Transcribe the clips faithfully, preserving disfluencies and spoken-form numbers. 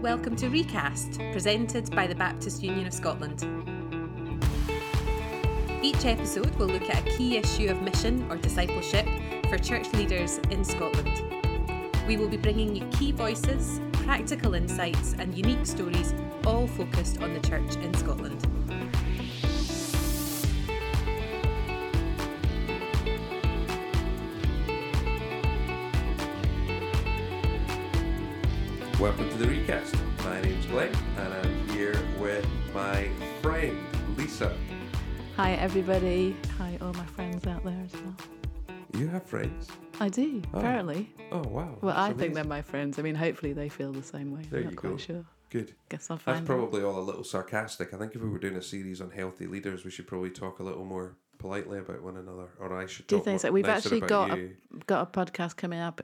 Welcome to Recast, presented by the Baptist Union of Scotland. Each episode will look at a key issue of mission or discipleship for church leaders in Scotland. We will be bringing you key voices, practical insights and unique stories, all focused on the church in Scotland. Welcome to the Recast. My name's Glenn and I'm here with my friend Lisa. Hi everybody. Hi all my friends out there as well. You have friends? I do, oh. apparently. Oh wow. Well, I amazing. think they're my friends. I mean, hopefully they feel the same way. There I'm not you quite go. Sure. Good. Guess I'll find That's probably all a little sarcastic. I think if we were doing a series on healthy leaders, we should probably talk a little more politely about one another. Or I should Do you talk think more so? We've nicer actually about got you. a, got a podcast coming up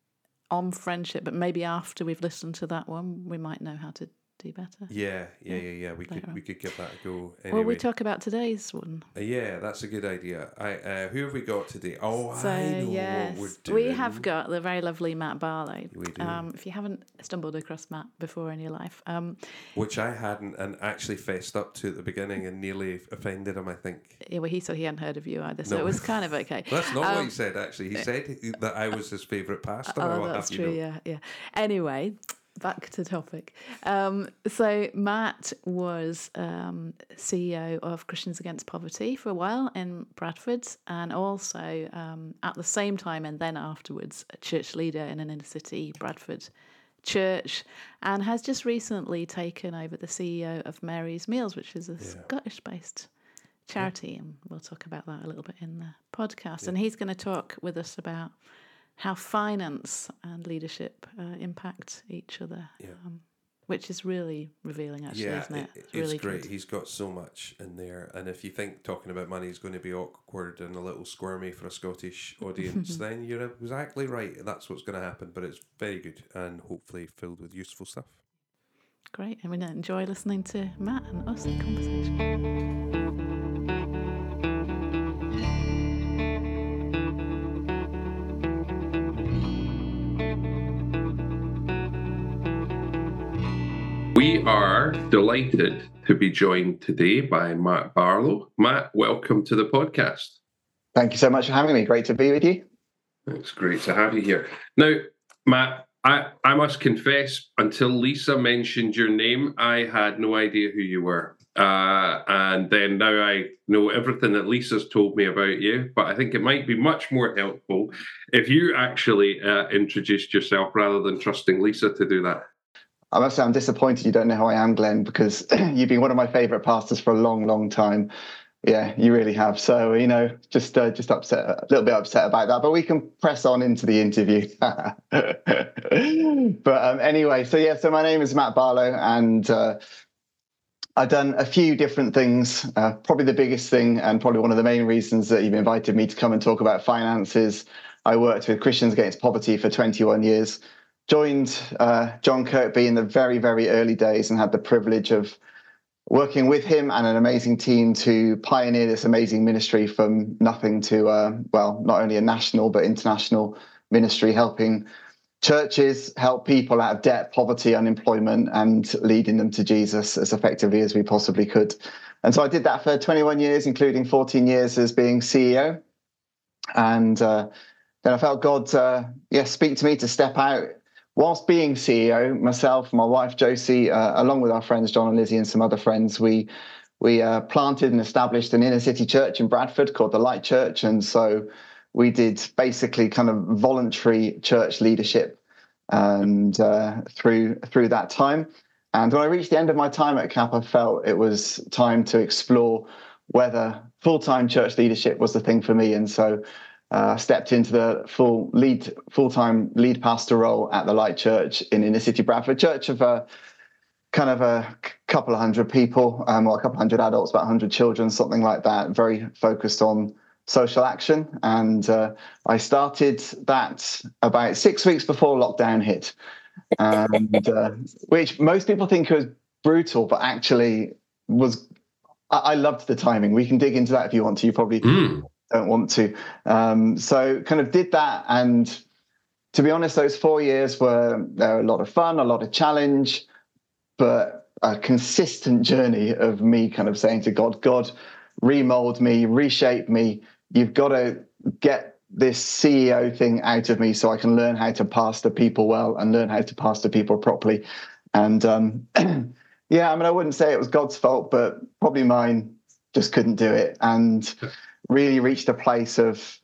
on friendship, but maybe after we've listened to that one, we might know how to do better. Yeah, yeah, yeah, yeah. We Later could on. we could give that a go. Anyway. Well, we talk about today's one. Uh, yeah, that's a good idea. I uh, who have we got today? Oh, So, I know yes, what we're doing. we have got the very lovely Matt Barlow. We do. Um, if you haven't stumbled across Matt before in your life, um, Which I hadn't and actually fessed up to at the beginning and nearly offended him, I think. yeah, well, he said he hadn't heard of you either, so No. it was kind of okay. That's not Um, what he said, actually. He said that I was his favourite pastor. Oh, or what that's have you true. know. Yeah, yeah. Anyway, back to topic. Um, so Matt was um, C E O of Christians Against Poverty for a while in Bradford, and also um, at the same time and then afterwards a church leader in an inner city Bradford church, and has just recently taken over the C E O of Mary's Meals, which is a Yeah. Scottish-based charity, and we'll talk about that a little bit in the podcast. Yeah. And he's going to talk with us about how finance and leadership uh, impact each other, Yeah. um, which is really revealing, actually, Yeah, isn't it? it- it's, really great. good. He's got so much in there. And if you think talking about money is going to be awkward and a little squirmy for a Scottish audience, then you're exactly right. That's what's going to happen. But it's very good and hopefully filled with useful stuff. Great. I mean, enjoy listening to Matt and us in conversation. We are delighted to be joined today by Matt Barlow. Matt, welcome to the podcast. Thank you so much for having me. Great to be with you. It's great to have you here. Now, Matt, I, I must confess, until Lisa mentioned your name, I had no idea who you were. Uh, and then now I know everything that Lisa's told me about you, but I think it might be much more helpful if you actually uh, introduced yourself rather than trusting Lisa to do that. I must say I'm disappointed you don't know who I am, Glenn, because you've been one of my favourite pastors for a long, long time. Yeah, you really have. So, you know, just uh, just upset, a little bit upset about that, but we can press on into the interview. But um, anyway, so yeah, so my name is Matt Barlow, and uh, I've done a few different things. Uh, probably the biggest thing, and probably one of the main reasons that you've invited me to come and talk about finances. I worked with Christians Against Poverty for twenty-one years. Joined uh, John Kirkby in the very, very early days and had the privilege of working with him and an amazing team to pioneer this amazing ministry from nothing to, uh, well, not only a national but international ministry, helping churches help people out of debt, poverty, unemployment, and leading them to Jesus as effectively as we possibly could. And so I did that for twenty-one years, including fourteen years as being C E O. And uh, then I felt God, uh, yeah, speak to me to step out. Whilst being C E O, myself, my wife Josie, uh, along with our friends John and Lizzie and some other friends, we we uh, planted and established an inner city church in Bradford called the Light Church. And so we did basically kind of voluntary church leadership and uh, through through that time. And when I reached the end of my time at C A P, I felt it was time to explore whether full-time church leadership was the thing for me. And so Uh, stepped into the full lead, full-time lead pastor role at the Light Church in inner city Bradford, church of a kind of a couple of hundred people, um, or a couple of hundred adults, about a hundred children, something like that. Very focused on social action, and uh, I started that about six weeks before lockdown hit, and uh, which most people think was brutal, but actually was. I, I loved the timing. We can dig into that if you want to. You probably. Mm. Don't want to. Um, so kind of did that. And to be honest, those four years were, were a lot of fun, a lot of challenge, but a consistent journey of me kind of saying to God, God, remold me, reshape me. You've got to get this C E O thing out of me so I can learn how to pastor people well and learn how to pastor people properly. And um, yeah, I mean, I wouldn't say it was God's fault, but probably mine. Just couldn't do it, and really reached a place of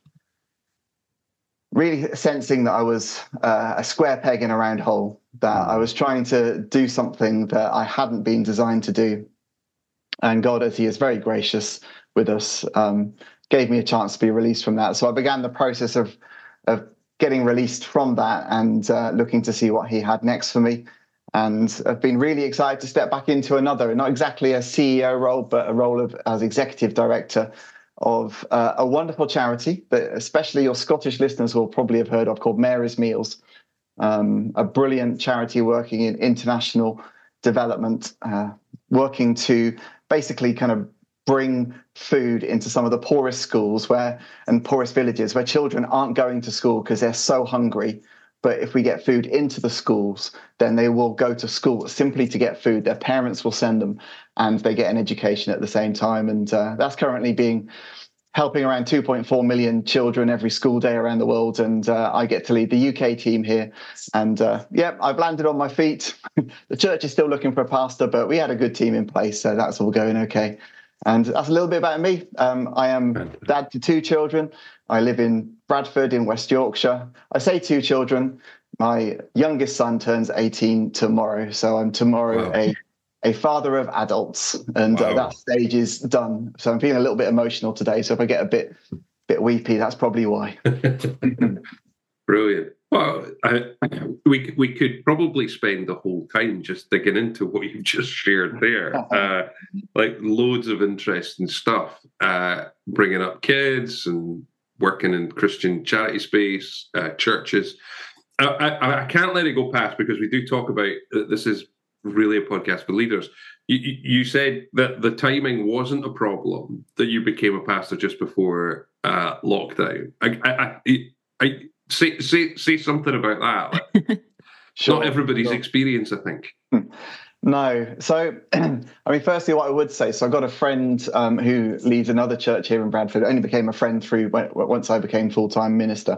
really sensing that I was uh, a square peg in a round hole, that I was trying to do something that I hadn't been designed to do. And God, as he is very gracious with us, um, gave me a chance to be released from that. So I began the process of, of getting released from that and uh, looking to see what he had next for me. And I've been really excited to step back into another, not exactly a C E O role, but a role of as executive director of uh, a wonderful charity that especially your Scottish listeners will probably have heard of, called Mary's Meals, um, a brilliant charity working in international development, uh, working to basically kind of bring food into some of the poorest schools where and poorest villages where children aren't going to school because they're so hungry. But if we get food into the schools, then they will go to school simply to get food. Their parents will send them and they get an education at the same time. And uh, that's currently being helping around two point four million children every school day around the world. And uh, I get to lead the U K team here. And uh, yeah, I've landed on my feet. The church is still looking for a pastor, but we had a good team in place. So that's all going okay. And that's a little bit about me. Um, I am dad to two children. I live in Bradford in West Yorkshire. I say two children. My youngest son turns eighteen tomorrow. So I'm tomorrow wow. a, a father of adults. And wow. uh, that stage is done. So I'm feeling a little bit emotional today. So if I get a bit bit weepy, that's probably why. Brilliant. Well, I, we we could probably spend the whole time just digging into what you've just shared there. Uh, like loads of interesting stuff. Uh, bringing up kids and working in Christian charity space, uh, churches. I, I, I can't let it go past because we do talk about, uh, this is really a podcast for leaders. You, you said that the timing wasn't a problem, that you became a pastor just before uh, lockdown. I, I, I, I say, say, say something about that. Like, sure, not everybody's sure. experience, I think. No. So, I mean, firstly, what I would say, so I've got a friend um, who leads another church here in Bradford. I only became a friend through when, once I became full-time minister.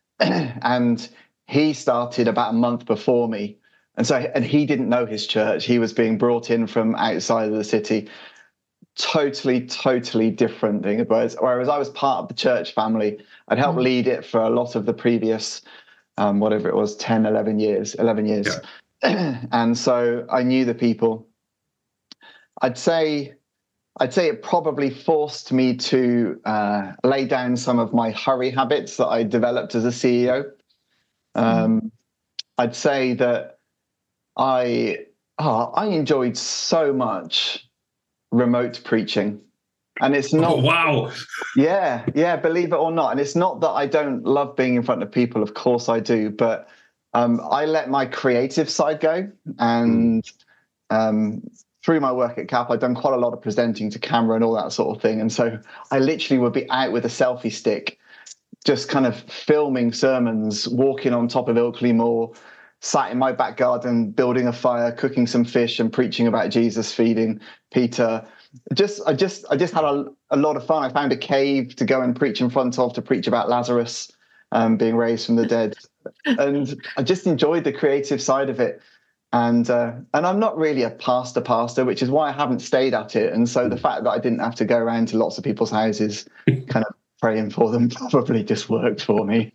And he started about a month before me. And so, and he didn't know his church. He was being brought in from outside of the city. Totally, totally different thing. Whereas, whereas I was part of the church family, I'd helped lead it for a lot of the previous, um, whatever it was, ten, eleven years, eleven years. Yeah. And so I knew the people. I'd say, I'd say it probably forced me to uh, lay down some of my hurry habits that I developed as a C E O. Um, mm. I'd say that I, oh, I enjoyed so much remote preaching. And it's not, oh, wow. Yeah, yeah, believe it or not. And it's not that I don't love being in front of people. Of course I do. But um, I let my creative side go. And um, through my work at CAP, I've done quite a lot of presenting to camera and all that sort of thing. And so I literally would be out with a selfie stick, just kind of filming sermons, walking on top of Ilkley Moor, sat in my back garden, building a fire, cooking some fish and preaching about Jesus feeding Peter. Just, I just, I just had a, a lot of fun. I found a cave to go and preach in front of, to preach about Lazarus um, being raised from the dead. And I just enjoyed the creative side of it. And uh, and I'm not really a pastor pastor, which is why I haven't stayed at it. And so the fact that I didn't have to go around to lots of people's houses kind of praying for them probably just worked for me.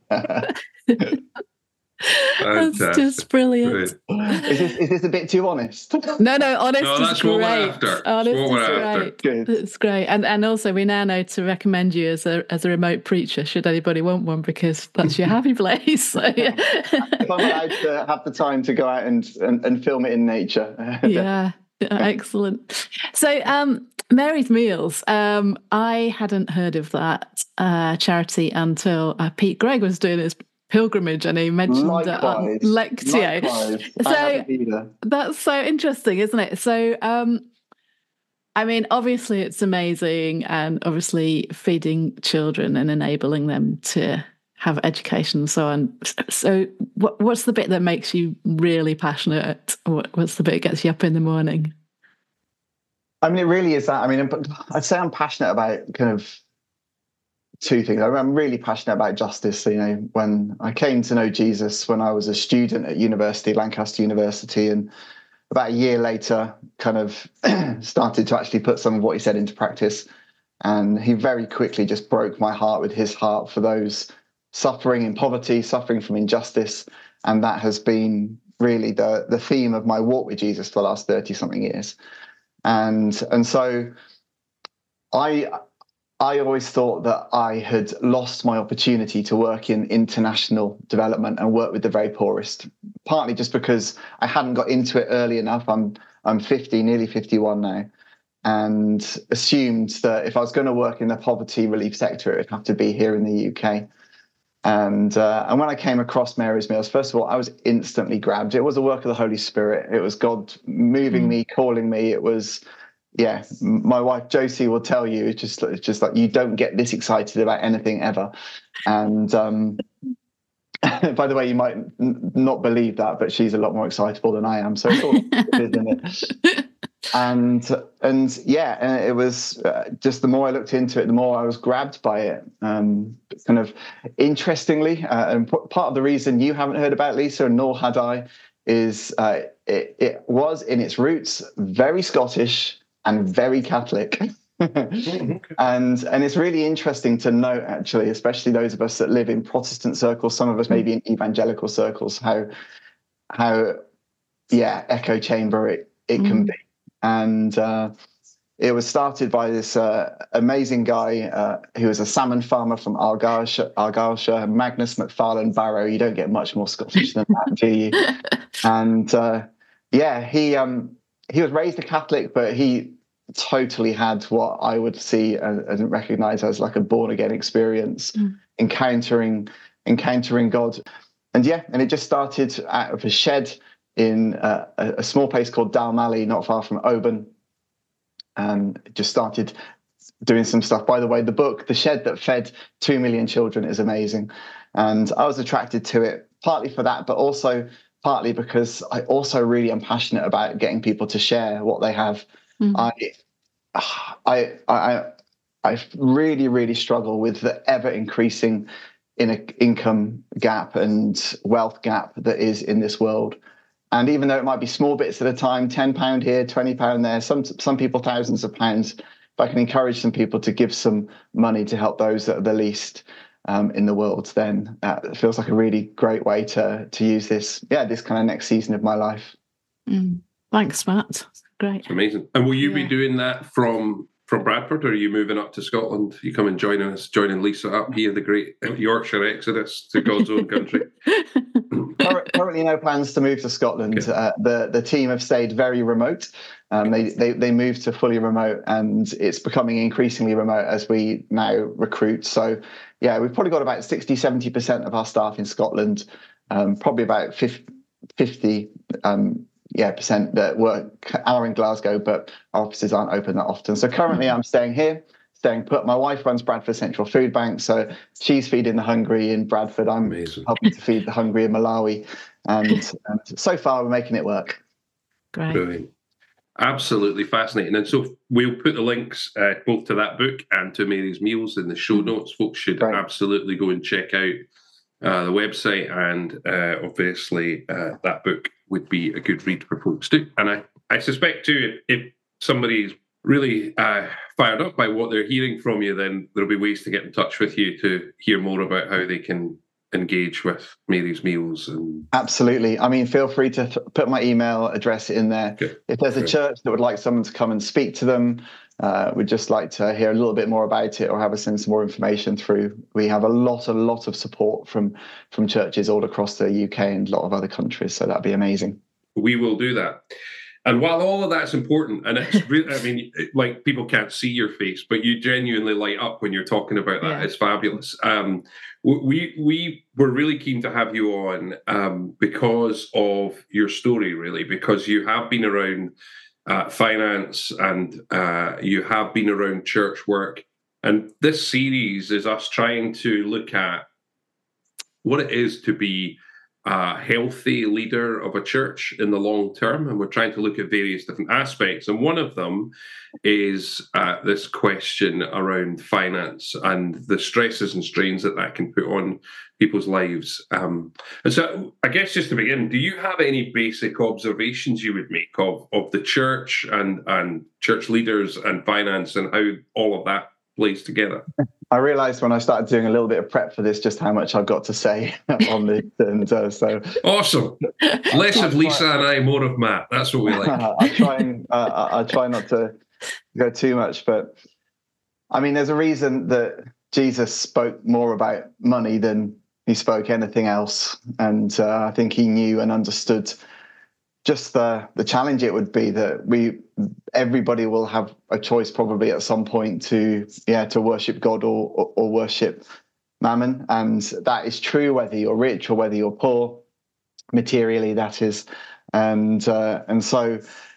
That's just brilliant. Is this, is this a bit too honest? No, no, honest no, is great. Honest is great. Good. It's great. And and also we now know to recommend you as a as a remote preacher should anybody want one, because that's your happy place. So, yeah. If I'm allowed to have the time to go out and, and, and film it in nature. Yeah, excellent. So um Mary's Meals, um, I hadn't heard of that uh, charity until uh, Pete Greig was doing his pilgrimage and he mentioned it on Lectio. So that's so interesting, isn't it? So um I mean, obviously it's amazing, and obviously feeding children and enabling them to have education and so on. So what, what's the bit that makes you really passionate? What, what's the bit that gets you up in the morning? I mean, it really is that. I mean, I'd say I'm passionate about kind of two things. I'm really passionate about justice. You know, when I came to know Jesus when I was a student at university, Lancaster University, and about a year later, kind of started to actually put some of what he said into practice. And he very quickly just broke my heart with his heart for those suffering in poverty, suffering from injustice. And that has been really the, the theme of my walk with Jesus for the last thirty something years. And, and so I, I always thought that I had lost my opportunity to work in international development and work with the very poorest, partly just because I hadn't got into it early enough. I'm, I'm fifty, nearly fifty-one now, and assumed that if I was going to work in the poverty relief sector, it would have to be here in the U K. And uh, and when I came across Mary's Meals, first of all, I was instantly grabbed. It was a work of the Holy Spirit. It was God moving mm. me, calling me. It was, yeah, my wife Josie will tell you, it's just, it's just like, you don't get this excited about anything ever. And um, by the way, you might n- not believe that, but she's a lot more excitable than I am. So it's all isn't it? And and yeah, and it was uh, just the more I looked into it, the more I was grabbed by it. Um, kind of interestingly, uh, and p- part of the reason you haven't heard about Lisa, and nor had I, is uh, it, it was in its roots very Scottish and very Catholic. and and it's really interesting to note, actually, especially those of us that live in Protestant circles, some of us maybe in evangelical circles, how how yeah echo chamber it it mm. can be. And uh, it was started by this uh, amazing guy uh, who was a salmon farmer from Argyllshire, Argyllshire, Magnus MacFarlane Barrow. You don't get much more Scottish than that, do you? And uh, yeah, he um, he was raised a Catholic, but he totally had what I would see and, and recognize as like a born again experience, mm. encountering encountering God. And yeah, and it just started out of a shed in uh, a, a small place called Dalmally, not far from Oban, and just started doing some stuff. By the way, the book, The Shed That Fed Two Million Children, is amazing. And I was attracted to it partly for that, but also partly because I also really am passionate about getting people to share what they have. Mm-hmm. I, I, I, I really, really struggle with the ever increasing in a income gap and wealth gap that is in this world. And even though it might be small bits at a time, ten pounds here, twenty pounds there, some some people thousands of pounds, if I can encourage some people to give some money to help those that are the least um, in the world, then that feels like a really great way to to use this, yeah, this kind of next season of my life. Mm. Thanks, Matt. Great. Amazing. And will you yeah. be doing that from from Bradford, or are you moving up to Scotland? You come and joining us, joining Lisa up here, the great Yorkshire exodus to God's own country. Currently, no plans to move to Scotland. Okay. Uh, the the team have stayed very remote. Um, they they they moved to fully remote, and it's becoming increasingly remote as we now recruit. So, yeah, we've probably got about sixty, seventy percent of our staff in Scotland. Um, probably about fifty um, yeah percent that work are in Glasgow, but our offices aren't open that often. So currently, I'm staying here. Staying put. My wife runs Bradford Central Food Bank, so she's feeding the hungry in Bradford. I'm Amazing. helping to feed the hungry in Malawi, and, and so far we're making it work. Great, brilliant, absolutely fascinating. And so we'll put the links uh, both to that book and to Mary's Meals in the show notes. Folks should Great. absolutely go and check out uh, the website, and uh, obviously uh, that book would be a good read for folks too. And I, I suspect too, if, if somebody's really uh, fired up by what they're hearing from you, then there'll be ways to get in touch with you to hear more about how they can engage with Mary's Meals. And absolutely. I mean, feel free to th- put my email address in there. Okay. If there's a church that would like someone to come and speak to them, uh, would just like to hear a little bit more about it, or have us send some more information through, we have a lot, a lot of support from from churches all across the U K and a lot of other countries. So that'd be amazing. We will do that. And while all of that's important, and it's really, I mean, like, people can't see your face, but you genuinely light up when you're talking about that. Yeah. It's fabulous. Um, we we were really keen to have you on um, because of your story, really, because you have been around uh, finance, and uh, you have been around church work. And this series is us trying to look at what it is to be a healthy leader of a church in the long term, and we're trying to look at various different aspects. And one of them is uh, this question around finance and the stresses and strains that that can put on people's lives. Um, and so I guess just to begin, do you have any basic observations you would make of, of the church and, and church leaders and finance and how all of that plays together? I realised when I started doing a little bit of prep for this just how much I've got to say on this, and uh, so awesome. Less of Lisa and I, more of Matt. That's what we like. I try and uh, I try not to go too much, but I mean, there's a reason that Jesus spoke more about money than he spoke anything else, and uh, I think he knew and understood just the the challenge it would be that we everybody will have a choice probably at some point to yeah to worship God or, or or worship mammon, and that is true whether you're rich or whether you're poor materially, that is. And uh, and so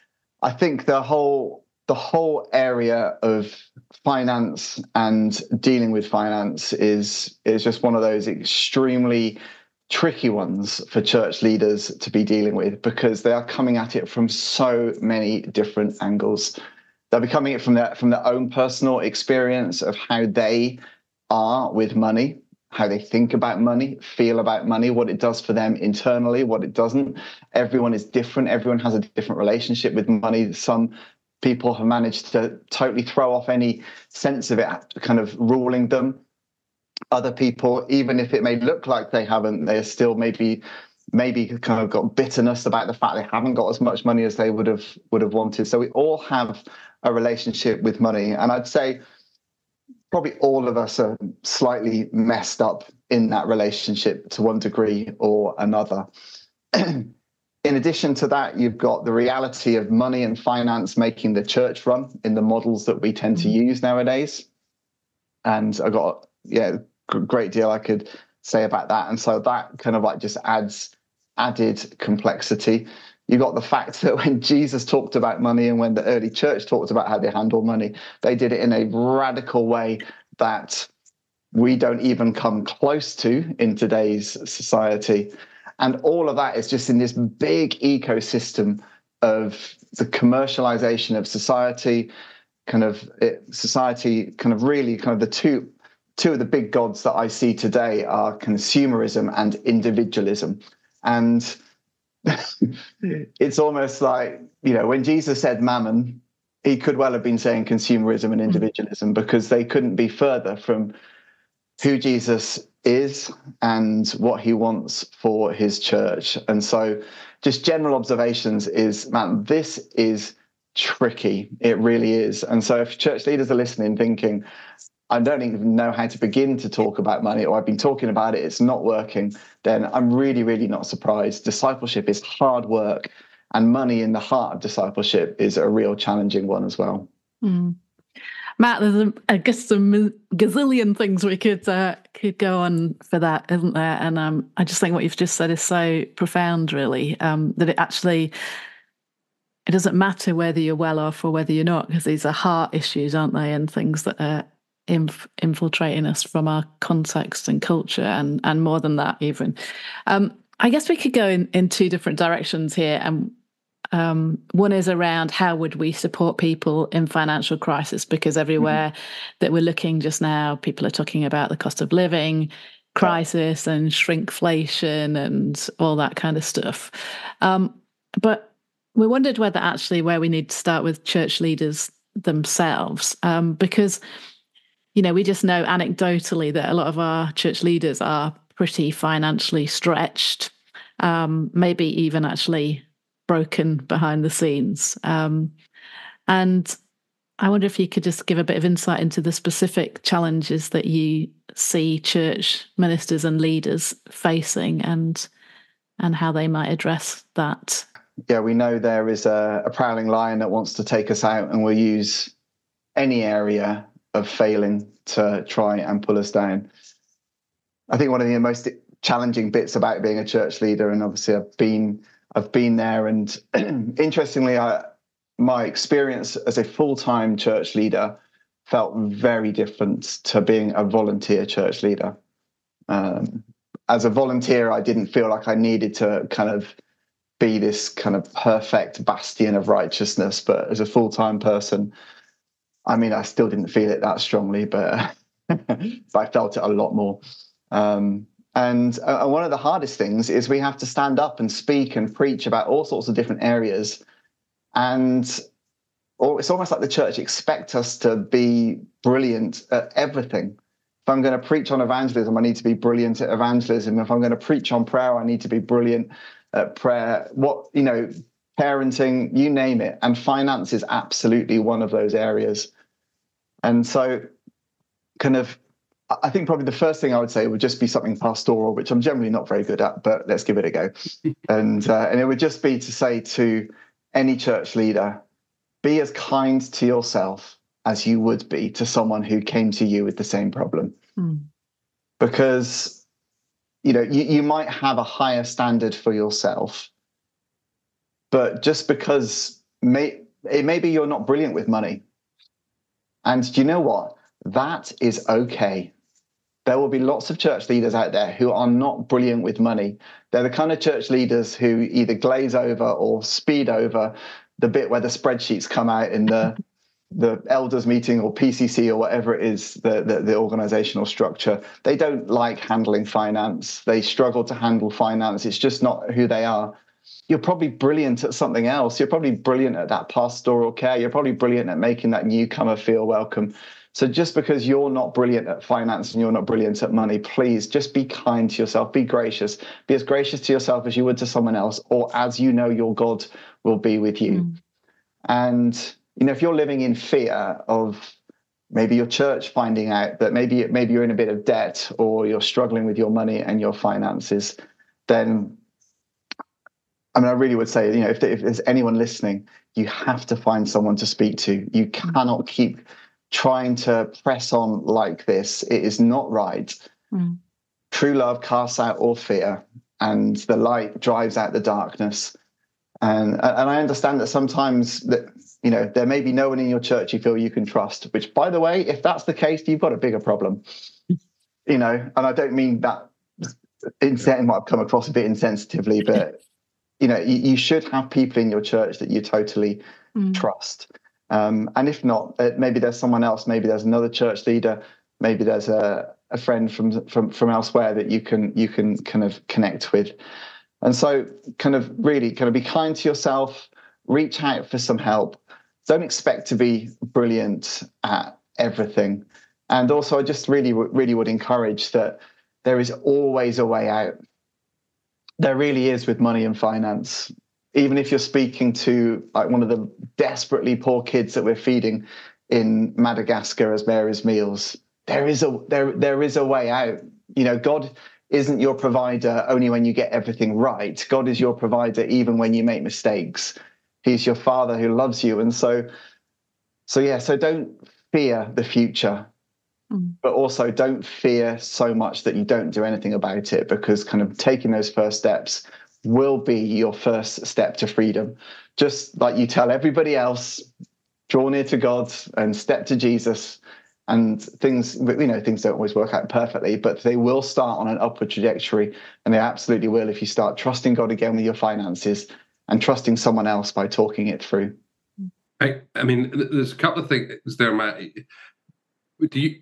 I think the whole the whole area of finance and dealing with finance is is just one of those extremely tricky ones for church leaders to be dealing with, because they are coming at it from so many different angles. They'll be coming at it from their from their own personal experience of how they are with money, how they think about money, feel about money, what it does for them internally, what it doesn't. Everyone is different. Everyone has a different relationship with money. Some people have managed to totally throw off any sense of it kind of ruling them. Other people, even if it may look like they haven't, they're still maybe maybe kind of got bitterness about the fact they haven't got as much money as they would have would have wanted. So we all have a relationship with money, and I'd say probably all of us are slightly messed up in that relationship to one degree or another. In addition to that, you've got the reality of money and finance making the church run in the models that we tend to use nowadays. And I got yeah, great deal I could say about that. And so that kind of like just adds added complexity. You got the fact that when Jesus talked about money and when the early church talked about how they handle money, they did it in a radical way that we don't even come close to in today's society. And all of that is just in this big ecosystem of the commercialization of society, kind of it, society, kind of really kind of the two Two of the big gods that I see today are consumerism and individualism. And it's almost like, you know, when Jesus said mammon, he could well have been saying consumerism and individualism, because they couldn't be further from who Jesus is and what he wants for his church. And so just general observations is, man, this is tricky. It really is. And so if church leaders are listening thinking, I don't even know how to begin to talk about money, or I've been talking about it, it's not working, then I'm really, really not surprised. Discipleship is hard work, and money in the heart of discipleship is a real challenging one as well. Mm. Matt, there's, a, I guess, a gazillion things we could uh, could go on for that, isn't there? And um, I just think what you've just said is so profound, really, um, that it actually, it doesn't matter whether you're well off or whether you're not, because these are heart issues, aren't they? And things that are Inf- infiltrating us from our context and culture, and and more than that even. Um, I guess we could go in, in two different directions here. And um, one is around how would we support people in financial crisis, because everywhere mm-hmm. that we're looking just now, people are talking about the cost of living crisis and shrinkflation and all that kind of stuff. Um, but we wondered whether actually where we need to start with church leaders themselves, um, because you know, we just know anecdotally that a lot of our church leaders are pretty financially stretched, um, maybe even actually broken behind the scenes. Um, and I wonder if you could just give a bit of insight into the specific challenges that you see church ministers and leaders facing, and and how they might address that. Yeah, we know there is a, a prowling lion that wants to take us out, and will use any area of failing to try and pull us down. I think one of the most challenging bits about being a church leader, and obviously I've been I've been there, and interestingly, I, my experience as a full-time church leader felt very different to being a volunteer church leader. Um, as a volunteer, I didn't feel like I needed to kind of be this kind of perfect bastion of righteousness. But as a full-time person, I mean, I still didn't feel it that strongly, but, but I felt it a lot more. Um, and uh, one of the hardest things is we have to stand up and speak and preach about all sorts of different areas. And or it's almost like the church expects us to be brilliant at everything. If I'm going to preach on evangelism, I need to be brilliant at evangelism. If I'm going to preach on prayer, I need to be brilliant at prayer. What, you know, parenting, you name it. And finance is absolutely one of those areas. And so kind of, I think probably the first thing I would say would just be something pastoral, which I'm generally not very good at, but let's give it a go. and uh, and it would just be to say to any church leader, be as kind to yourself as you would be to someone who came to you with the same problem. Mm. Because, you know, you, you might have a higher standard for yourself, but just because may, it maybe you're not brilliant with money. And do you know what? That is okay. There will be lots of church leaders out there who are not brilliant with money. They're the kind of church leaders who either glaze over or speed over the bit where the spreadsheets come out in the the elders meeting or P C C or whatever it is, the, the, the organizational structure. They don't like handling finance. They struggle to handle finance. It's just not who they are. You're probably brilliant at something else. You're probably brilliant at that pastoral care. You're probably brilliant at making that newcomer feel welcome. So just because you're not brilliant at finance and you're not brilliant at money, please just be kind to yourself. Be gracious. Be as gracious to yourself as you would to someone else, or as you know your God will be with you. Mm. And, you know, if you're living in fear of maybe your church finding out that maybe, maybe you're in a bit of debt or you're struggling with your money and your finances, then, I mean, I really would say, you know, if, if there's anyone listening, you have to find someone to speak to. You cannot keep trying to press on like this. It is not right. Mm. True love casts out all fear, and the light drives out the darkness. And and I understand that sometimes that, you know, there may be no one in your church you feel you can trust, which, by the way, if that's the case, you've got a bigger problem. You know, and I don't mean that it might have come across a bit insensitively, but, you know, you, you should have people in your church that you totally mm. trust. Um, and if not, uh, maybe there's someone else, maybe there's another church leader, maybe there's a, a friend from, from, from elsewhere that you can, you can kind of connect with. And so kind of really kind of be kind to yourself, reach out for some help. Don't expect to be brilliant at everything. And also I just really, really would encourage that there is always a way out. There really is with money and finance. Even if you're speaking to like one of the desperately poor kids that we're feeding in Madagascar as Mary's Meals, there is a there there is a way out. You know, God isn't your provider only when you get everything right. God is your provider even when you make mistakes. He's your Father who loves you, and so so yeah. So don't fear the future, mm. but also don't fear so much that you don't do anything about it, because kind of taking those first steps will be your first step to freedom. Just like you tell everybody else, draw near to God and step to Jesus, and things, you know, things don't always work out perfectly, but they will start on an upward trajectory, and they absolutely will if you start trusting God again with your finances and trusting someone else by talking it through. I, I mean, there's a couple of things there, Matt. Do you,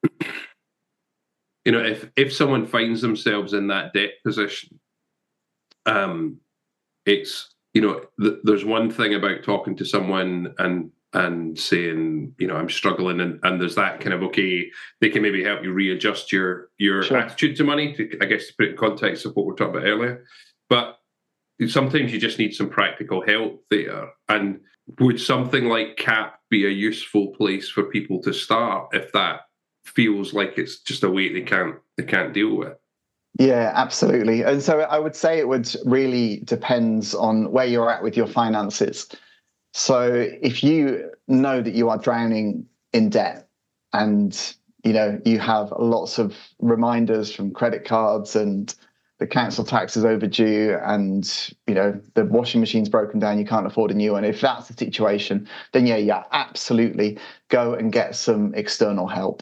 you know, if if someone finds themselves in that debt position, Um, it's, you know, th- there's one thing about talking to someone and and saying, you know, I'm struggling, and, and there's that kind of, okay, they can maybe help you readjust your your sure. attitude to money, to, I guess, to put it in context of what we were talking about earlier. But sometimes you just need some practical help there. And would something like C A P be a useful place for people to start if that feels like it's just a weight they can't they can't deal with? Yeah, absolutely. And so I would say it would really depends on where you're at with your finances. So if you know that you are drowning in debt, and, you know, you have lots of reminders from credit cards, and the council tax is overdue, and, you know, the washing machine's broken down, you can't afford a new one. If that's the situation, then yeah, yeah, absolutely go and get some external help.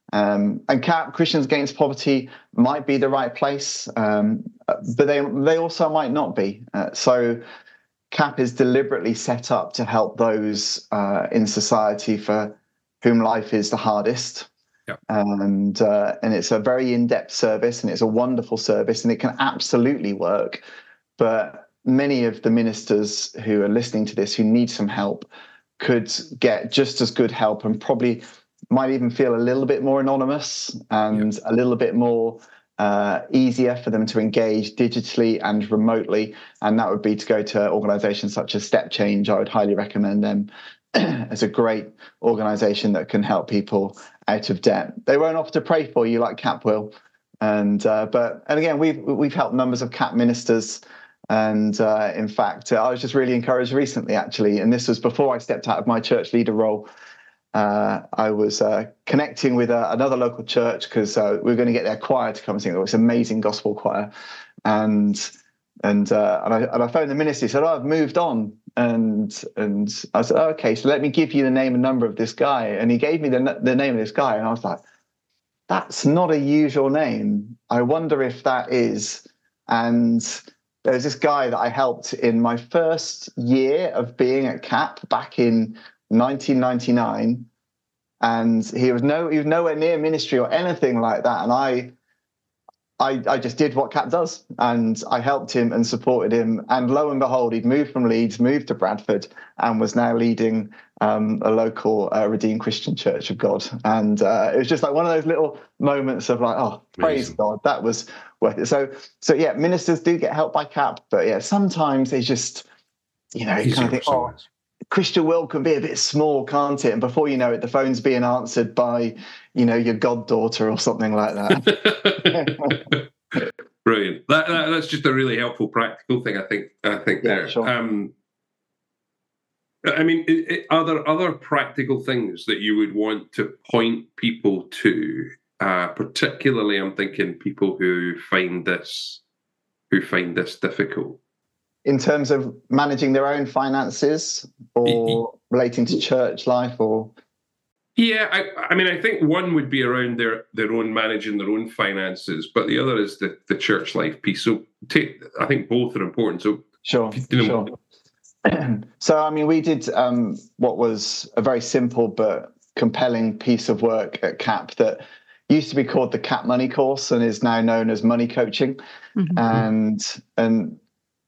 Um, and CAP, Christians Against Poverty, might be the right place, um, but they they also might not be. Uh, so CAP is deliberately set up to help those uh, in society for whom life is the hardest. Yeah. And uh, and it's a very in-depth service, and it's a wonderful service, and it can absolutely work. But many of the ministers who are listening to this who need some help could get just as good help, and probably might even feel a little bit more anonymous and yeah. a little bit more uh, easier for them to engage digitally and remotely. And that would be to go to organizations such as Step Change. I would highly recommend them as a great organization that can help people out of debt. They won't offer to pray for you like CAP will. And uh, but and again, we've we've helped numbers of CAP ministers. And uh, in fact, uh, I was just really encouraged recently, actually, and this was before I stepped out of my church leader role. Uh, I was uh, connecting with uh, another local church because uh, we were going to get their choir to come and sing. It was an amazing gospel choir, and and uh, and I and I phoned the minister. He said, "Oh, I've moved on," and and I said, oh, "Okay, so let me give you the name and number of this guy." And he gave me the the name of this guy, and I was like, "That's not a usual name. I wonder if that is." And there was this guy that I helped in my first year of being at CAP back in nineteen ninety-nine, and he was no he was nowhere near ministry or anything like that, and I I I just did what CAP does, and I helped him and supported him, and lo and behold, he'd moved from Leeds, moved to Bradford, and was now leading um, a local uh, Redeemed Christian Church of God. And uh, it was just like one of those little moments of like, oh, praise Amazing. God, that was worth it. So so yeah, ministers do get help by CAP, but yeah, sometimes they just, you know, you kind of think, oh, Christian world can be a bit small, can't it? And before you know it, the phone's being answered by, you know, your goddaughter or something like that. Brilliant. That, that that's just a really helpful practical thing. I think. I think yeah, there. Sure. Um, I mean, it, it, are there other practical things that you would want to point people to? Uh, particularly, I'm thinking people who find this who find this difficult. In terms of managing their own finances, or relating to church life, or yeah, I, I mean, I think one would be around their their own managing their own finances, but the other is the, the church life piece. So, take, I think both are important. So, sure, you know, sure. So, I mean, we did um, what was a very simple but compelling piece of work at CAP that used to be called the CAP Money Course and is now known as Money Coaching, mm-hmm. and and.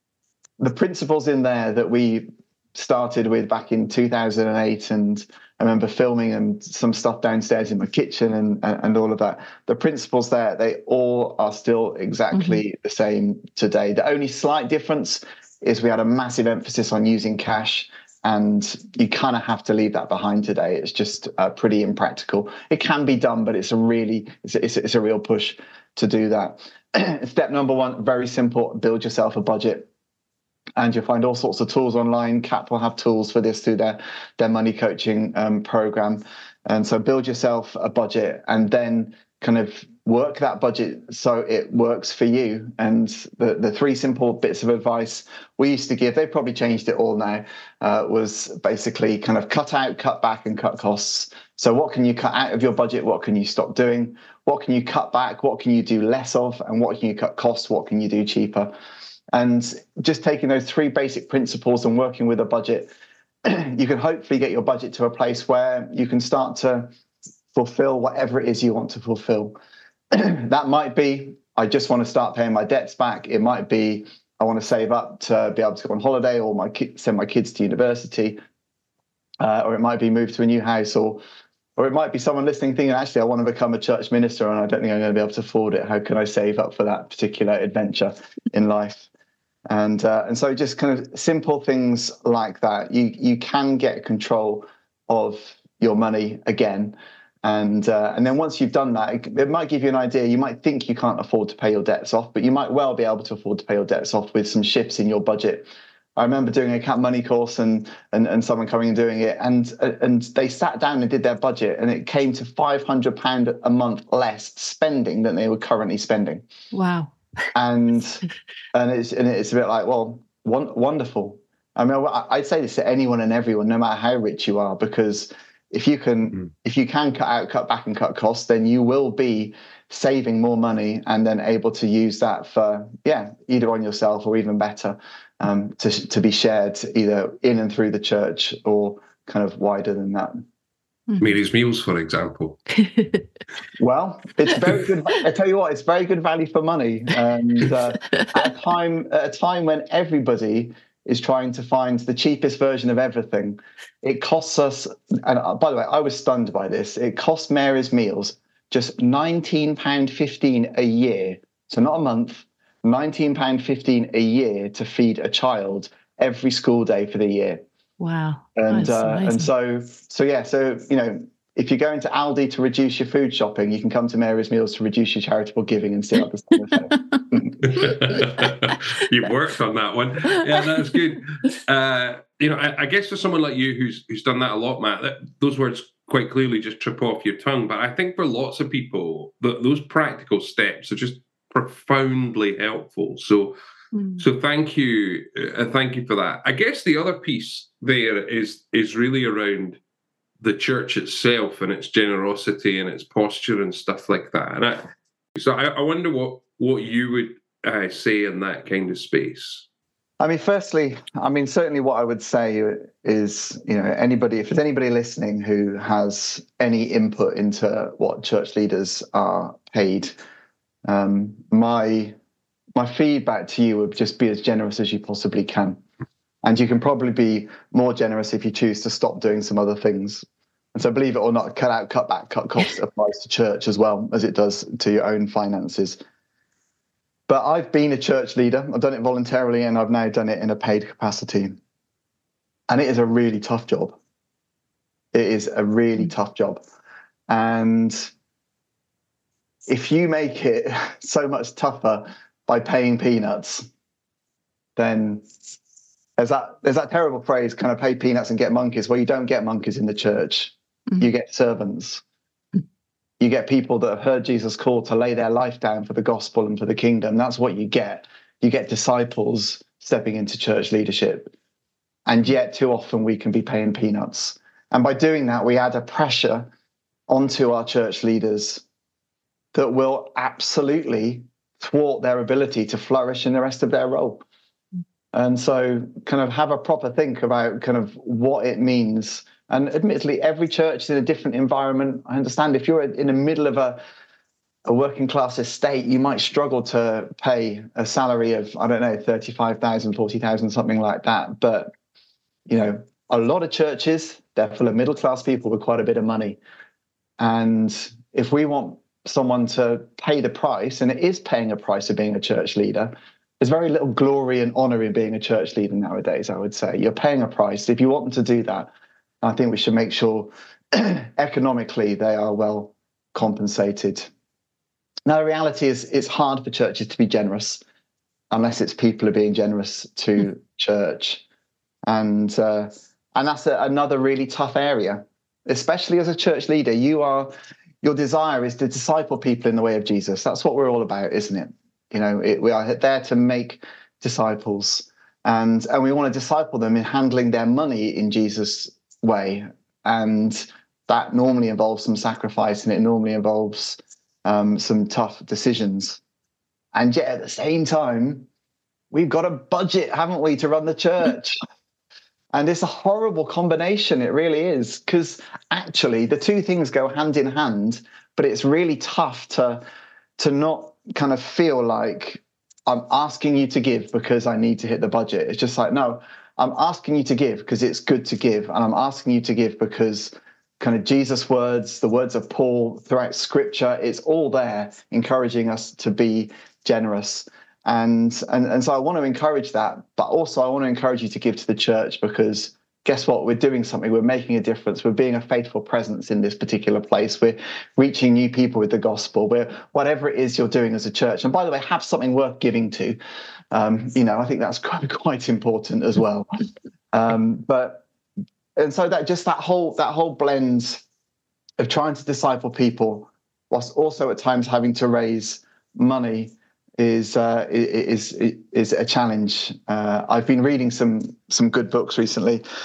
The principles in there that we started with back in two thousand eight, and I remember filming and some stuff downstairs in my kitchen and, and, and all of that. The principles there, they all are still exactly mm-hmm. the same today. The only slight difference is we had a massive emphasis on using cash, and you kind of have to leave that behind today. It's just uh, pretty impractical. It can be done, but it's a really, it's a, it's a, it's a real push to do that. Step number one, very simple, build yourself a budget. And you'll find all sorts of tools online. CAP will have tools for this through their, their money coaching um, program. And so build yourself a budget, and then kind of work that budget so it works for you. And the, the three simple bits of advice we used to give, they've probably changed it all now, uh, was basically kind of cut out, cut back, and cut costs. So what can you cut out of your budget? What can you stop doing? What can you cut back? What can you do less of? And what can you cut costs? What can you do cheaper? And just taking those three basic principles and working with a budget, you can hopefully get your budget to a place where you can start to fulfill whatever it is you want to fulfill. That might be, I just want to start paying my debts back. It might be, I want to save up to be able to go on holiday, or my ki- send my kids to university. Uh, or it might be move to a new house, or or it might be someone listening thinking, actually, I want to become a church minister and I don't think I'm going to be able to afford it. How can I save up for that particular adventure in life? And uh, and so just kind of simple things like that. You you can get control of your money again. And uh, and then once you've done that, it, it might give you an idea. You might think you can't afford to pay your debts off, but you might well be able to afford to pay your debts off with some shifts in your budget. I remember doing a CAP Money course and and and someone coming and doing it, and and they sat down and did their budget, and it came to five hundred pounds a month less spending than they were currently spending. Wow. And and it's and it's a bit like, well, one, wonderful. I mean, I'd say this to anyone and everyone, no matter how rich you are, because if you can mm. if you can cut out, cut back and cut costs, then you will be saving more money and then able to use that for, yeah, either on yourself or even better, um, to, to be shared either in and through the church or kind of wider than that. Mary's Meals, for example. Well, it's very good. I tell you what, it's very good value for money. And uh, at a time at a time when everybody is trying to find the cheapest version of everything, it costs us. And uh, by the way, I was stunned by this. It cost Mary's Meals just nineteen pounds fifteen a year, so not a month. nineteen pounds fifteen a year to feed a child every school day for the year. Wow. And uh, and so so yeah, so you know, if you're going to Aldi to reduce your food shopping, you can come to Mary's Meals to reduce your charitable giving and still have the same effect. You've worked on that one. Yeah, that's good. Uh, you know, I, I guess for someone like you who's who's done that a lot, Matt, that, those words quite clearly just trip off your tongue. But I think for lots of people, the, those practical steps are just profoundly helpful. So. Mm. So thank you, uh, thank you for that. I guess the other piece there is is really around the church itself and its generosity and its posture and stuff like that. And I, so I, I wonder what what you would uh, say in that kind of space. I mean, firstly, I mean certainly what I would say is, you know, anybody, if there's anybody listening who has any input into what church leaders are paid, um, my My feedback to you would just be as generous as you possibly can. And you can probably be more generous if you choose to stop doing some other things. And so believe it or not, cut out, cut back, cut costs applies to church as well as it does to your own finances. But I've been a church leader. I've done it voluntarily and I've now done it in a paid capacity. And it is a really tough job. It is a really tough job. And if you make it so much tougher by paying peanuts, then there's that there's that terrible phrase, kind of pay peanuts and get monkeys. Well, you don't get monkeys in the church. Mm-hmm. You get servants. You get people that have heard Jesus' call to lay their life down for the gospel and for the kingdom. That's what you get. You get disciples stepping into church leadership. And yet too often we can be paying peanuts. And by doing that, we add a pressure onto our church leaders that will absolutely thwart their ability to flourish in the rest of their role. And so kind of have a proper think about kind of what it means. And admittedly, every church is in a different environment. I understand if you're in the middle of a, a working class estate, you might struggle to pay a salary of, I don't know, thirty-five thousand, forty thousand, something like that. But, you know, a lot of churches, they're full of middle class people with quite a bit of money. And if we want someone to pay the price, and it is paying a price of being a church leader, there's very little glory and honor in being a church leader nowadays, I would say. You're paying a price. If you want them to do that, I think we should make sure economically they are well compensated. Now, the reality is it's hard for churches to be generous unless it's people are being generous to mm. church. And uh, and that's a, another really tough area, especially as a church leader. You are Your desire is to disciple people in the way of Jesus. That's what we're all about, isn't it? You know, it, we are there to make disciples, and and we want to disciple them in handling their money in Jesus' way. And that normally involves some sacrifice, and it normally involves um, some tough decisions. And yet at the same time, we've got a budget, haven't we, to run the church? And it's a horrible combination. It really is, because actually the two things go hand in hand, but it's really tough to, to not kind of feel like I'm asking you to give because I need to hit the budget. It's just like, no, I'm asking you to give because it's good to give. And I'm asking you to give because kind of Jesus' words, the words of Paul throughout scripture, it's all there encouraging us to be generous. And, and and so I want to encourage that, but also I want to encourage you to give to the church, because guess what? We're doing something. We're making a difference. We're being a faithful presence in this particular place. We're reaching new people with the gospel. We're whatever it is you're doing as a church. And by the way, have something worth giving to. Um, you know, I think that's quite, quite important as well. Um, but and so that just that whole that whole blend of trying to disciple people whilst also at times having to raise money is uh, is is a challenge. Uh, I've been reading some some good books recently,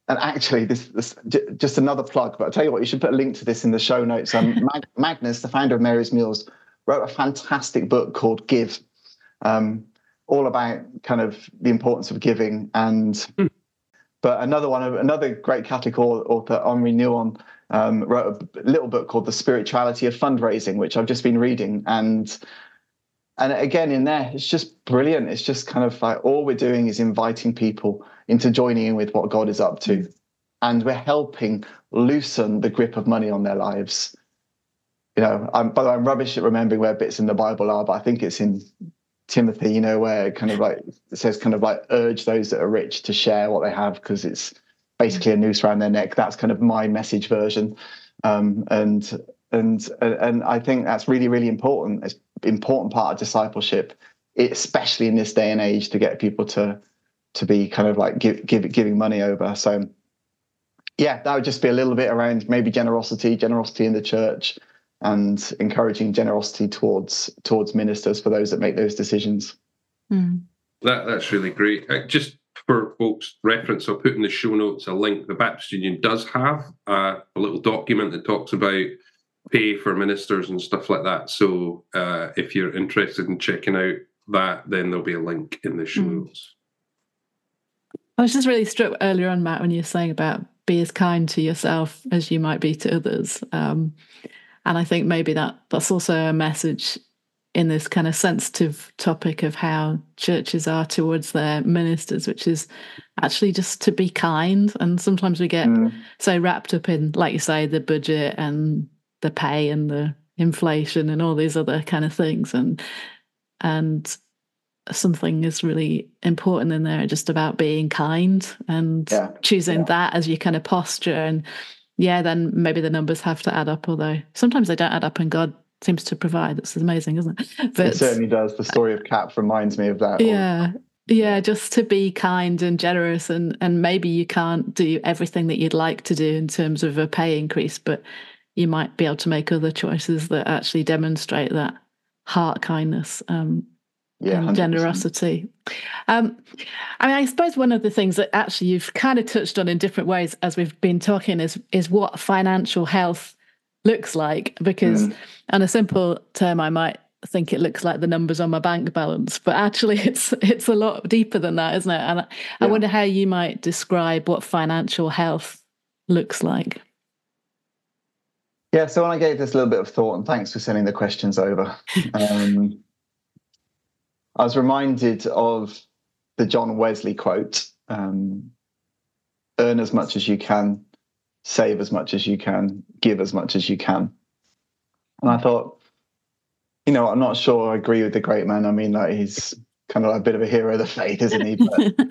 and actually, this, this just another plug, but I'll tell you what, you should put a link to this in the show notes. Um, Mag- Magnus, the founder of Mary's Meals, wrote a fantastic book called Give, um, all about kind of the importance of giving. And mm. but another one, another great Catholic author, Henri Nouwen, um, wrote a little book called The Spirituality of Fundraising, which I've just been reading. And and again, in there, it's just brilliant. It's just kind of like all we're doing is inviting people into joining in with what God is up to. And we're helping loosen the grip of money on their lives. You know, I'm, by the way, I'm rubbish at remembering where bits in the Bible are, but I think it's in Timothy, you know, where it kind of like, it says kind of like urge those that are rich to share what they have, because it's basically a noose around their neck. That's kind of my message version. Um, and, and, and I think that's really, really important. It's an important part of discipleship, especially in this day and age, to get people to, to be kind of like give, give, giving money over. So yeah, that would just be a little bit around maybe generosity, generosity in the church, and encouraging generosity towards towards ministers for those that make those decisions. Mm. That that's really great. Uh, just for folks' reference, I'll put in the show notes a link. The Baptist Union does have uh, a little document that talks about pay for ministers and stuff like that. So uh, if you're interested in checking out that, then there'll be a link in the show mm. notes. I was just really struck earlier on, Matt, when you were saying about be as kind to yourself as you might be to others. Um, and I think maybe that that's also a message in this kind of sensitive topic of how churches are towards their ministers, which is actually just to be kind. And sometimes we get mm. so wrapped up in, like you say, the budget and the pay and the inflation and all these other kind of things. And and something is really important in there, just about being kind and yeah. choosing yeah. that as your kind of posture. And yeah, then maybe the numbers have to add up, although sometimes they don't add up and God seems to provide. That's amazing, isn't it? But it certainly does. The story of Cap reminds me of that. Yeah. Yeah, just to be kind and generous, and, and maybe you can't do everything that you'd like to do in terms of a pay increase, but you might be able to make other choices that actually demonstrate that heart kindness. Um, Yeah, and generosity. Um, I mean, I suppose one of the things that actually you've kind of touched on in different ways as we've been talking is is what financial health looks like. Because mm. on a simple term, I might think it looks like the numbers on my bank balance, but actually it's it's a lot deeper than that, isn't it? And I, yeah. I wonder how you might describe what financial health looks like. Yeah, so when I gave this a little bit of thought, and thanks for sending the questions over, um, I was reminded of the John Wesley quote, um, earn as much as you can, save as much as you can, give as much as you can. And I thought, you know, I'm not sure I agree with the great man. I mean, like, he's kind of like a bit of a hero of the faith, isn't he? But,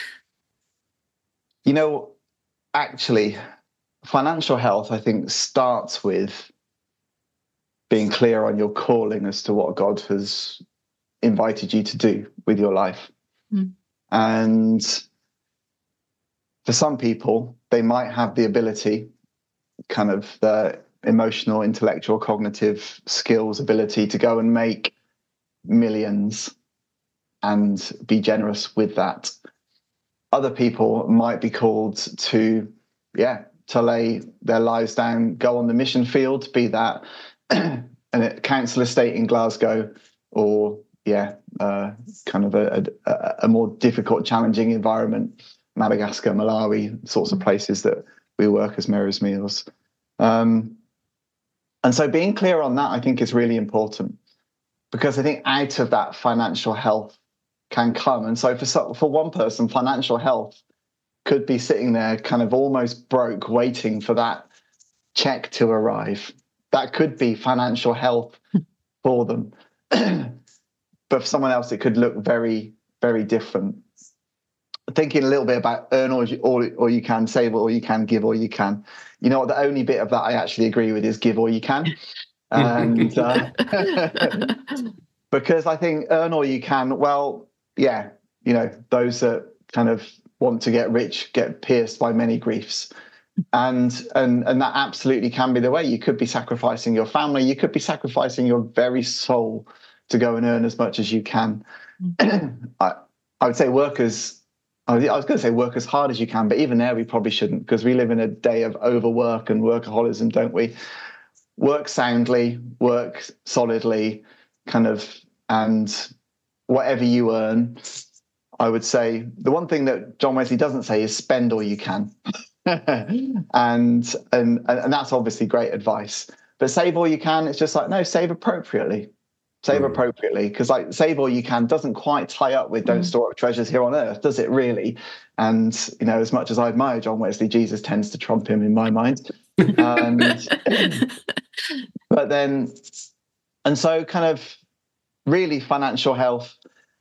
you know, actually, financial health, I think, starts with being clear on your calling as to what God has invited you to do with your life. Mm. And for some people, they might have the ability, kind of the emotional, intellectual, cognitive skills, ability to go and make millions and be generous with that. Other people might be called to, yeah, to lay their lives down, go on the mission field, be that a council estate in Glasgow, or yeah, uh, kind of a, a, a more difficult, challenging environment, Madagascar, Malawi, sorts of places that we work as Mary's Meals. Um, and so being clear on that, I think, is really important, because I think out of that financial health can come. And so for, for one person, financial health could be sitting there kind of almost broke, waiting for that check to arrive. That could be financial health for them. But for someone else, it could look very, very different. Thinking a little bit about earn all you, all, all you can, save all you can, give all you can. You know what? The only bit of that I actually agree with is give all you can. And uh, because I think earn all you can, well, yeah, you know, those that kind of want to get rich get pierced by many griefs. And, and, and that absolutely can be the way. You could be sacrificing your family. You could be sacrificing your very soul to go and earn as much as you can. I, I would say workers I was, I was going to say work as hard as you can, but even there we probably shouldn't, because we live in a day of overwork and workaholism, don't we? Work soundly, work solidly, kind of, and whatever you earn, I would say the one thing that John Wesley doesn't say is spend all you can. and, and and that's obviously great advice. But save all you can, it's just like, no, save appropriately. Save mm. appropriately. Because like save all you can doesn't quite tie up with don't mm. store up treasures here on earth, does it really? And, you know, as much as I admire John Wesley, Jesus tends to trump him in my mind. And, but then, and so kind of really financial health,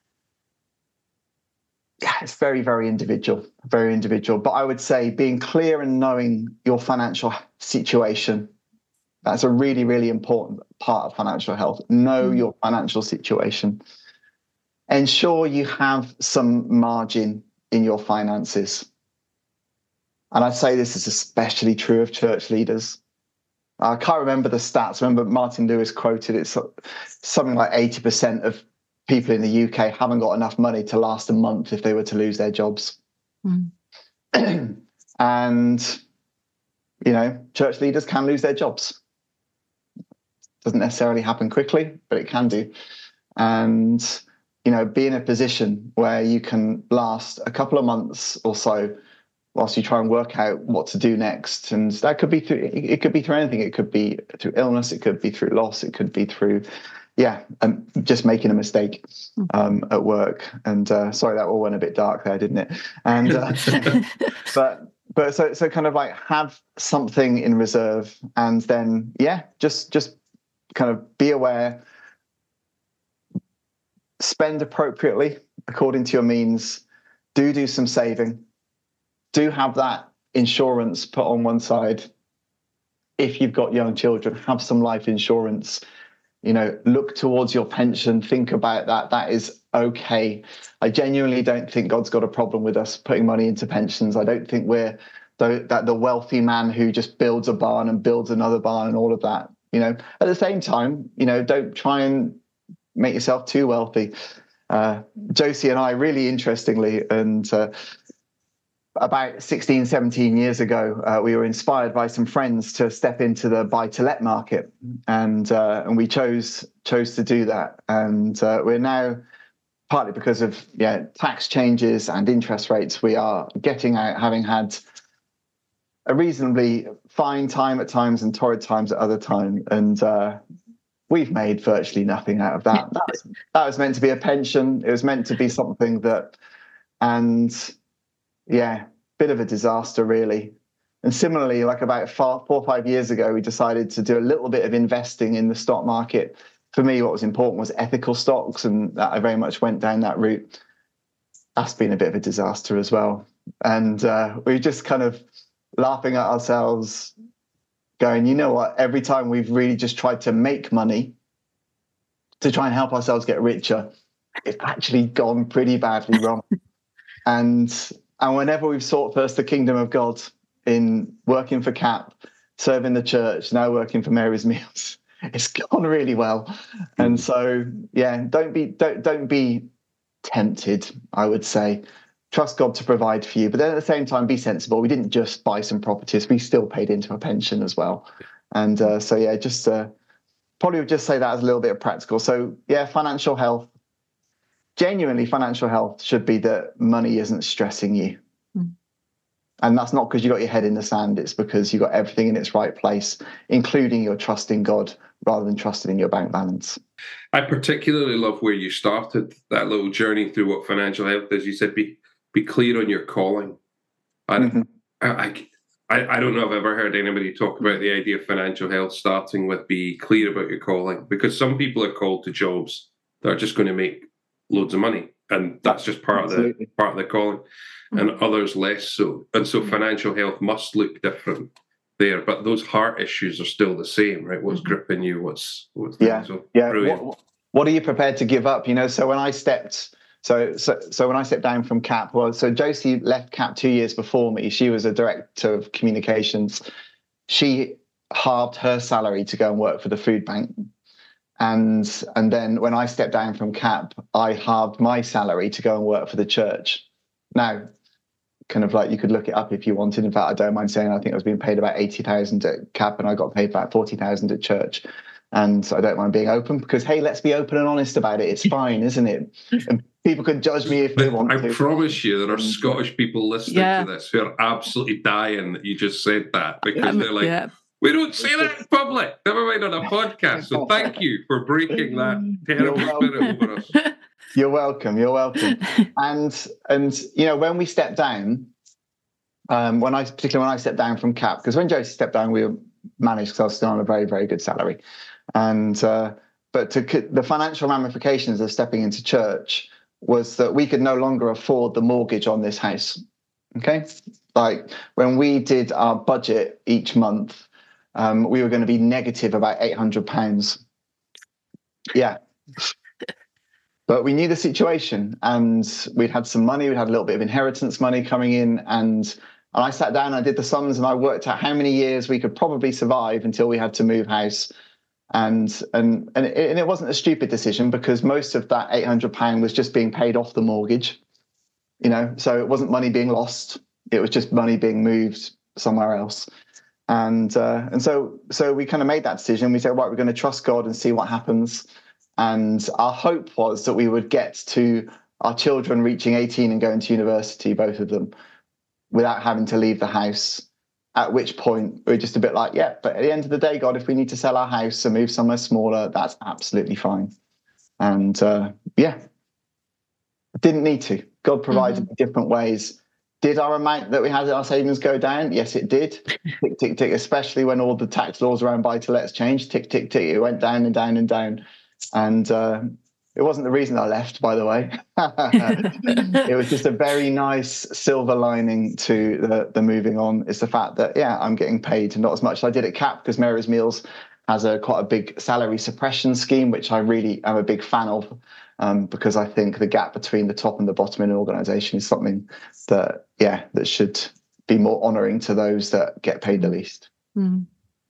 yeah, it's very, very individual, very individual. But I would say being clear and knowing your financial situation, that's a really, really important part of financial health. Know mm. your financial situation. Ensure you have some margin in your finances. And I'd say this is especially true of church leaders. I can't remember the stats. I remember Martin Lewis quoted it's something like eighty percent of people in the U K haven't got enough money to last a month if they were to lose their jobs. Mm. And, you know, church leaders can lose their jobs. Doesn't necessarily happen quickly, but it can do. And, you know, be in a position where you can last a couple of months or so whilst you try and work out what to do next. And that could be through, it could be through anything. It could be through illness. It could be through loss. It could be through, yeah, um, just making a mistake um, at work. And uh, sorry, that all went a bit dark there, didn't it? And uh, but but so so kind of like have something in reserve, and then yeah, just just kind of be aware, spend appropriately according to your means. Do do some saving. Do have that insurance put on one side. If you've got young children, have some life insurance. You know, look towards your pension. Think about that. That is okay. I genuinely don't think God's got a problem with us putting money into pensions. I don't think we're the, that the wealthy man who just builds a barn and builds another barn and all of that. You know, at the same time, you know, don't try and make yourself too wealthy. Uh, Josie and I, really interestingly, and uh, about sixteen, seventeen years ago, uh, we were inspired by some friends to step into the buy-to-let market, and uh, and we chose chose to do that. And uh, we're now, partly because of yeah tax changes and interest rates, we are getting out, having had a reasonably fine time at times and torrid times at other times. And uh, we've made virtually nothing out of that. That was, that was meant to be a pension. It was meant to be something that, and yeah, bit of a disaster, really. And similarly, like about four, four or five years ago, we decided to do a little bit of investing in the stock market. For me, what was important was ethical stocks, and that I very much went down that route. That's been a bit of a disaster as well. And uh, we just kind of laughing at ourselves, going, you know what, every time we've really just tried to make money to try and help ourselves get richer, it's actually gone pretty badly wrong. and and whenever we've sought first the kingdom of God in working for C A P, serving the church, now working for Mary's Meals, it's gone really well. And so yeah, don't be don't don't be tempted, I would say. Trust God to provide for you, but then at the same time, be sensible. We didn't just buy some properties; we still paid into a pension as well. And uh, so, yeah, just uh, probably would just say that as a little bit of practical. So, yeah, financial health. Genuinely, financial health should be that money isn't stressing you, mm. and that's not because you got your head in the sand. It's because you got everything in its right place, including your trust in God rather than trusting in your bank balance. I particularly love where you started that little journey through what financial health is. You said be. Be clear on your calling. And mm-hmm. I, I, I don't know if I've ever heard anybody talk about the idea of financial health starting with be clear about your calling, because some people are called to jobs that are just going to make loads of money, and that's just part Absolutely. of the part of the calling, mm-hmm. and others less so. And so financial health must look different there, but those heart issues are still the same, right? What's mm-hmm. gripping you? What's what's yeah, so yeah. What, what are you prepared to give up? You know, so when I stepped. So, so, so when I stepped down from C A P, well, so Josie left C A P two years before me. She was a director of communications. She halved her salary to go and work for the food bank, and and then when I stepped down from C A P, I halved my salary to go and work for the church. Now, kind of like you could look it up if you wanted. In fact, I don't mind saying I think I was being paid about eighty thousand at CAP, and I got paid about forty thousand at church. And I don't mind being open because, hey, let's be open and honest about it. It's fine, isn't it? And people can judge me if they want I to. promise you there are Scottish people listening Yeah. to this who are absolutely dying that you just said that, because Um, they're like, yeah. we don't say that in public, never mind on a podcast. So thank you for breaking that terrible You're spirit over us. You're welcome. You're welcome. and and you know, when we stepped down, um, when I particularly when I stepped down from CAP, because when Josie stepped down, we were managed because I was still on a very very good salary, and uh, but to the financial ramifications of stepping into church was that we could no longer afford the mortgage on this house. Okay, like when we did our budget each month, um, we were going to be negative about eight hundred pounds. Yeah. But we knew the situation, and we'd had some money. We'd had a little bit of inheritance money coming in, and, and I sat down, and I did the sums, and I worked out how many years we could probably survive until we had to move house. And and and it, and it wasn't a stupid decision, because most of that eight hundred pounds was just being paid off the mortgage, you know. So it wasn't money being lost; it was just money being moved somewhere else. And uh, and so so we kind of made that decision. We said, right, we're going to trust God and see what happens. And our hope was that we would get to our children reaching eighteen and going to university, both of them, without having to leave the house. At which point we're just a bit like, yeah, but at the end of the day, God, if we need to sell our house and move somewhere smaller, that's absolutely fine. And uh, yeah, didn't need to. God provided mm-hmm. different ways. Did our amount that we had in our savings go down? Yes, it did. Tick, tick, tick, especially when all the tax laws around buy-to-lets changed. Tick, tick, tick, it went down and down and down. And uh, it wasn't the reason I left, by the way. It was just a very nice silver lining to the, the moving on. It's the fact that, yeah, I'm getting paid not as much as I did at CAP, because Mary's Meals has a quite a big salary suppression scheme, which I really am a big fan of, um, because I think the gap between the top and the bottom in an organisation is something that, yeah, that should be more honouring to those that get paid the least. Mm.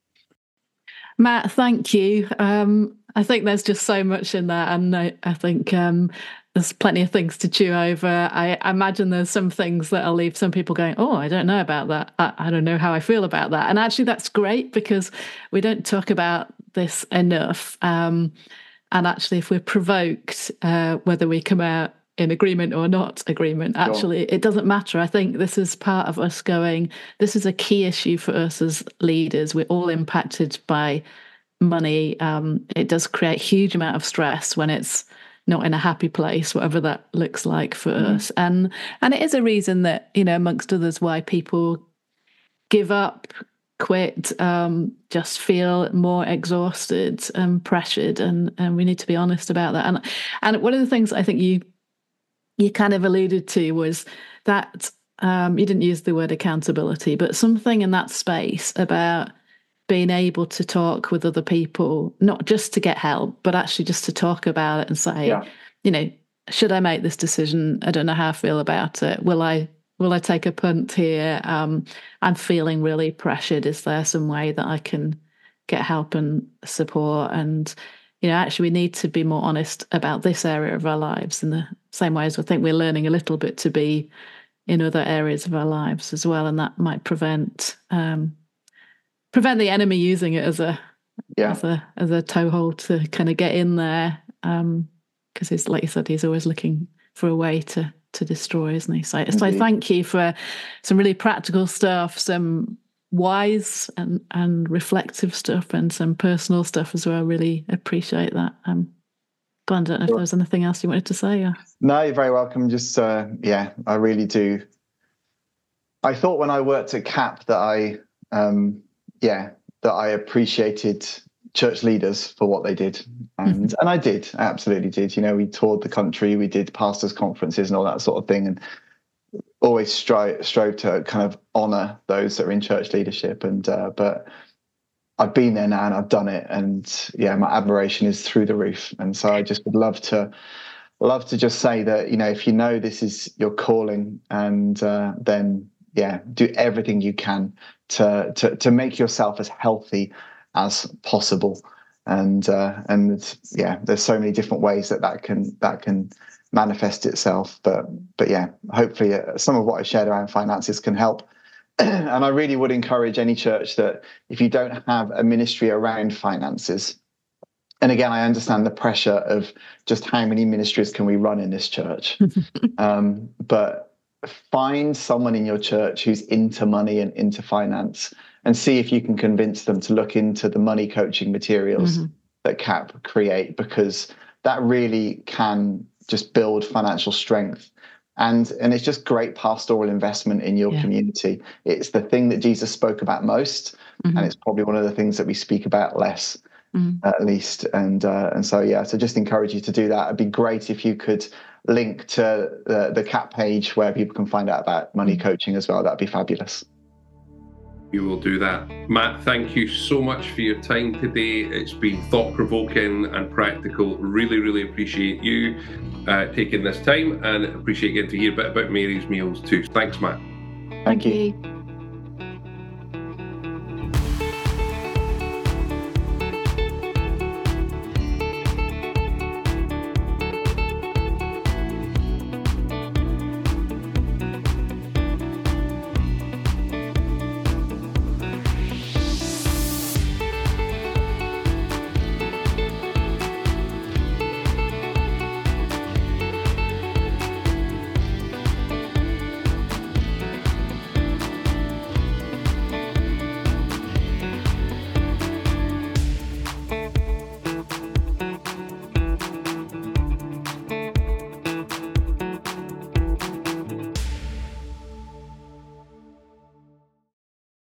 Matt, thank you. Um, I think there's just so much in there, and I, I think um, there's plenty of things to chew over. I, I imagine there's some things that'll leave some people going, oh, I don't know about that. I, I don't know how I feel about that. And actually that's great, because we don't talk about this enough. Um, and actually, if we're provoked, uh, whether we come out in agreement or not agreement, actually, sure. It doesn't matter. I think this is part of us going, this is a key issue for us as leaders. We're all impacted by money. Um, it does create a huge amount of stress when it's not in a happy place, whatever that looks like for mm. us. And and it is a reason that, you know, amongst others, why people give up, quit, um, just feel more exhausted and pressured. And, and we need to be honest about that. And and one of the things I think you you kind of alluded to was that um, you didn't use the word accountability, but something in that space about being able to talk with other people, not just to get help, but actually just to talk about it and say, yeah. you know, should I make this decision? I don't know how I feel about it. Will I will I take a punt here? Um, I'm feeling really pressured. Is there some way that I can get help and support? And, you know, actually we need to be more honest about this area of our lives in the same way as I think we're learning a little bit to be in other areas of our lives as well. And that might prevent um, prevent the enemy using it as a yeah. as a as a toehold to kind of get in there, um, because he's, like you said, he's always looking for a way to to destroy, isn't he? So, so thank you for some really practical stuff, some wise and and reflective stuff, and some personal stuff as well. I really appreciate that. Um, Glenn, I don't know if there was anything else you wanted to say. Or... No, you're very welcome. Just uh, yeah, I really do. I thought when I worked at CAP that I. Um, Yeah, that I appreciated church leaders for what they did. And mm-hmm. and I did, I absolutely did. You know, we toured the country, we did pastors' conferences and all that sort of thing, and always strive, strove to kind of honour those that are in church leadership. And uh, but I've been there now and I've done it. And yeah, my admiration is through the roof. And so I just would love to love to just say that, you know, if you know this is your calling, and uh, then, yeah, do everything you can to, to to make yourself as healthy as possible. and uh, and yeah, there's so many different ways that that can that can manifest itself. But but yeah, hopefully uh, some of what I shared around finances can help. And I really would encourage any church that if you don't have a ministry around finances, and again, I understand the pressure of just how many ministries can we run in this church, um, but find someone in your church who's into money and into finance, and see if you can convince them to look into the money coaching materials mm-hmm. that C A P create, because that really can just build financial strength. And and it's just great pastoral investment in your yeah. community. It's the thing that Jesus spoke about most, mm-hmm. and it's probably one of the things that we speak about less, mm-hmm. at least. And uh, and so yeah, so just encourage you to do that. It'd be great if you could link to the, the C A P page where people can find out about money mm-hmm. coaching as well. That'd be fabulous. We will do that. Matt, thank you so much for your time today. It's been thought-provoking and practical. Really, really appreciate you uh, taking this time, and appreciate getting to hear a bit about Mary's Meals too. Thanks, Matt. Thank you.